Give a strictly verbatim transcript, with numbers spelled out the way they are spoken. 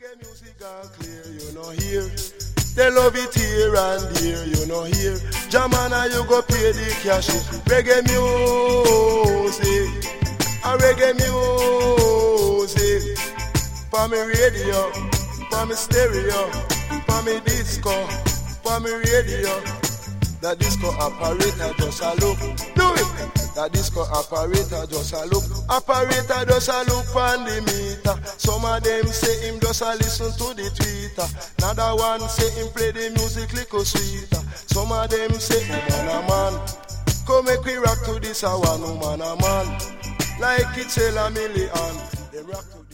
Reggae music gone clear, you know hear. They love it here and here, you know hear. Jamana, you go pay the cash. Reggae music, a reggae music. For me radio, for me stereo, for me disco, for me radio. The disco operator just a look, do it. The disco operator just a look, operator just a look on the meter. Some of them say him just a listen to the tweeter. Another one say him play the music little sweeter. Some of them say, oh man a man, come make we rock to this a one, oh man a man. Like it's a million, they rock to